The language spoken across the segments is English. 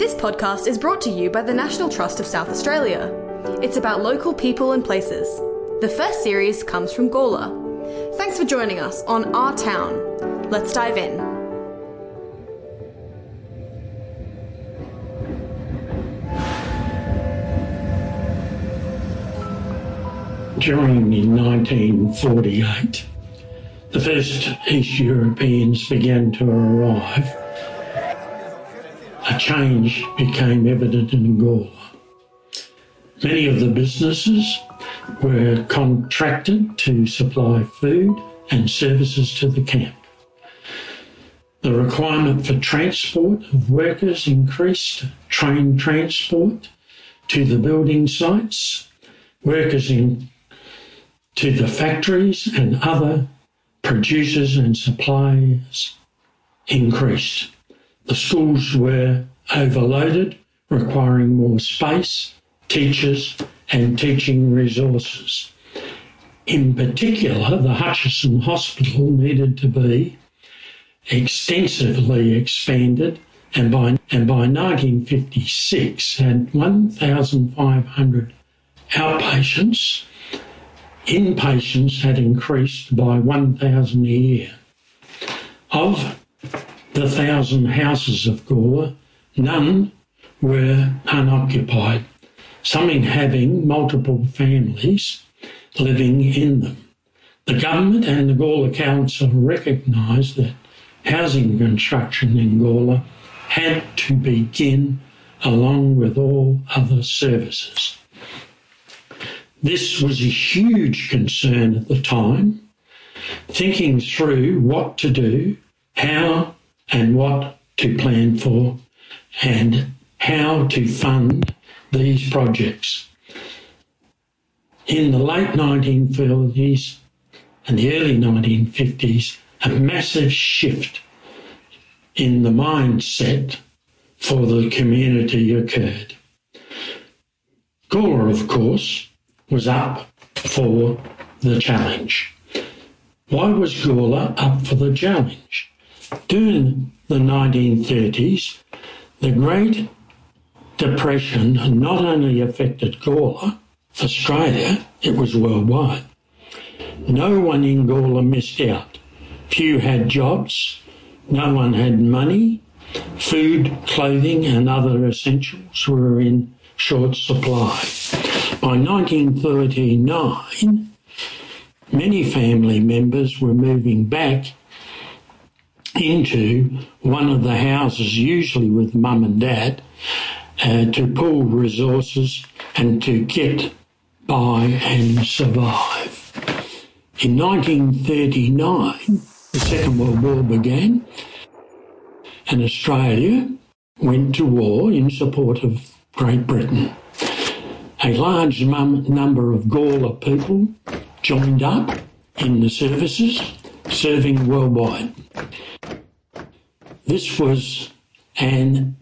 This podcast is brought to you by the National Trust of South Australia. It's about local people and places. The first series comes from Gawler. Thanks for joining us on Our Town. Let's dive in. During 1948, the first East Europeans began to arrive. A change became evident in Gawler. Many of the businesses were contracted to supply food and services to the camp. The requirement for transport of workers increased, train transport to the building sites, workers to the factories and other producers and suppliers increased. The schools were overloaded, requiring more space, teachers and teaching resources. In particular, the Hutchinson Hospital needed to be extensively expanded and by 1956 had 1,500 outpatients. Inpatients had increased by 1,000 a year. Of the 1,000 houses of Gawler, none were unoccupied, some having multiple families living in them. The government and the Gawler Council recognised that housing construction in Gawler had to begin along with all other services. This was a huge concern at the time, thinking through what to do, how and what to plan for, and how to fund these projects. In the late 1940s and the early 1950s, a massive shift in the mindset for the community occurred. Gawler, of course, was up for the challenge. Why was Gawler up for the challenge? During the 1930s, the Great Depression not only affected Gawler, Australia, it was worldwide. No one in Gawler missed out. Few had jobs, no one had money, food, clothing and other essentials were in short supply. By 1939, many family members were moving back into one of the houses, usually with mum and dad, to pool resources and to get by and survive. In 1939, the Second World War began and Australia went to war in support of Great Britain. A large number of Gawler people joined up in the services, serving worldwide. This was an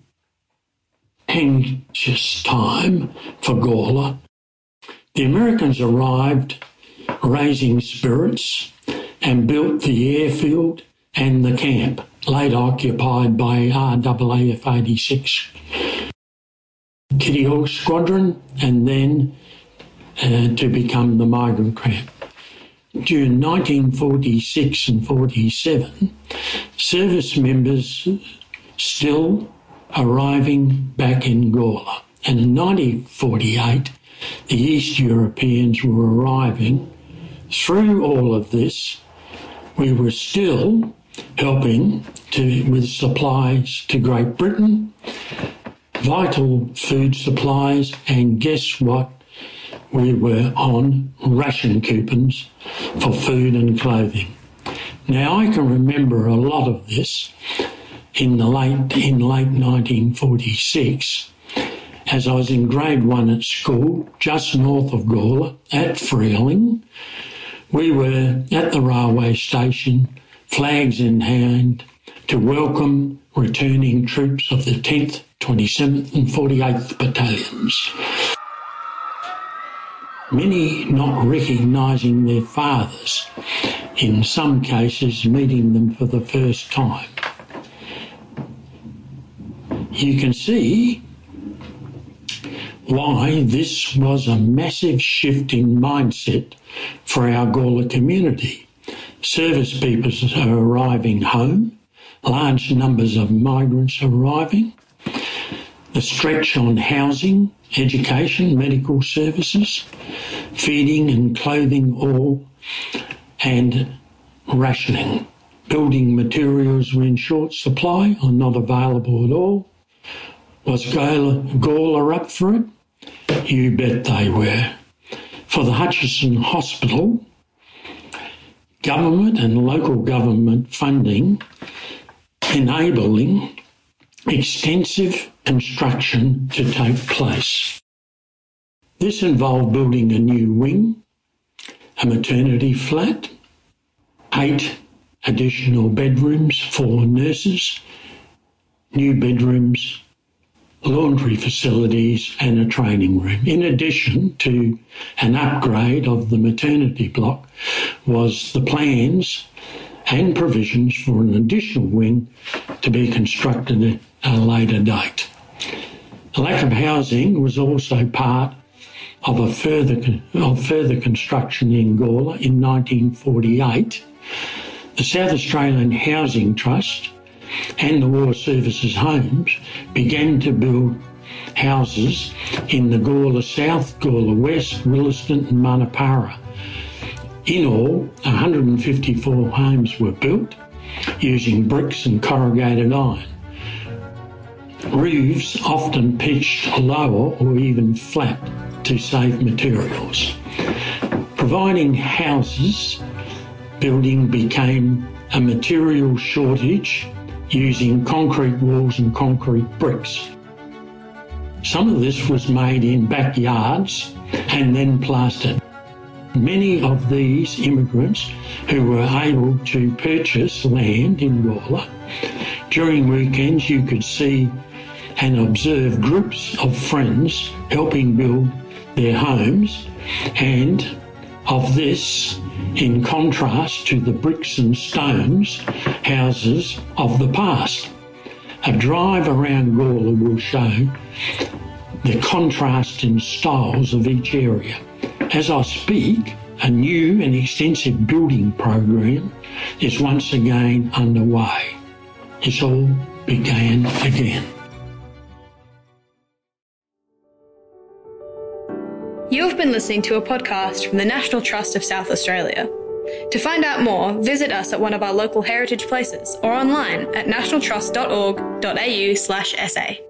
anxious time for Gawler. The Americans arrived raising spirits and built the airfield and the camp, later occupied by RAAF 86 Kitty Hawk Squadron, and then to become the migrant camp. During 1946 and 47, service members still arriving back in Gawler. And in 1948, the East Europeans were arriving. Through all of this, we were still helping with supplies to Great Britain, vital food supplies, and guess what? We were on ration coupons for food and clothing. Now, I can remember a lot of this in late 1946, as I was in grade 1 at school, just north of Gawler, at Freeling. We were at the railway station, flags in hand, to welcome returning troops of the 10th, 27th and 48th Battalions. Many not recognising their fathers, in some cases meeting them for the first time. You can see why this was a massive shift in mindset for our Gawler community. Service people are arriving home, large numbers of migrants arriving, the stretch on housing, education, medical services, feeding and clothing all, and rationing. Building materials were in short supply or not available at all. Was Gawler up for it? You bet they were. For the Hutchison Hospital, government and local government funding enabling extensive construction to take place. This involved building a new wing, a maternity flat, 8 additional bedrooms for nurses, new bedrooms, laundry facilities and a training room. In addition to an upgrade of the maternity block was the plans and provisions for an additional wing to be constructed at a later date. The lack of housing was also part of further construction in Gawler in 1948. The South Australian Housing Trust and the War Services Homes began to build houses in the Gawler South, Gawler West, Willaston and Manapara. In all, 154 homes were built using bricks and corrugated iron. Roofs often pitched lower or even flat to save materials. Providing houses building became a material shortage using concrete walls and concrete bricks. Some of this was made in backyards and then plastered. Many of these immigrants who were able to purchase land in Gawler, during weekends you could see and observe groups of friends helping build their homes, and of this in contrast to the bricks and stones houses of the past. A drive around Gawler will show the contrast in styles of each area. As I speak, a new and extensive building program is once again underway. This all began again. You have been listening to a podcast from the National Trust of South Australia. To find out more, visit us at one of our local heritage places or online at nationaltrust.org.au/SA.